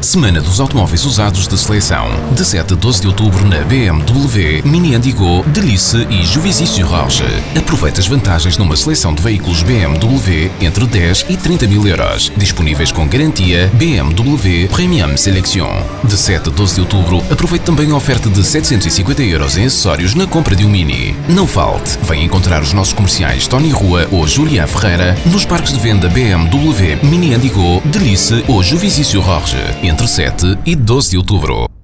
Semana dos automóveis usados de seleção. De 7 a 12 de outubro na BMW, Mini Indigo, Delice e Juvisy-sur-Orge. Aproveite as vantagens numa seleção de veículos BMW entre 10 e 30 mil euros. Disponíveis com garantia BMW Premium Selection. De 7 a 12 de outubro, aproveite também a oferta de 750 euros em acessórios na compra de um Mini. Não falte. Venha encontrar os nossos comerciais Tony Rua ou Julián Ferreira nos parques de venda BMW, Mini Indigo, Delice ou Juvisy-sur-Orge. Entre 7 e 12 de outubro.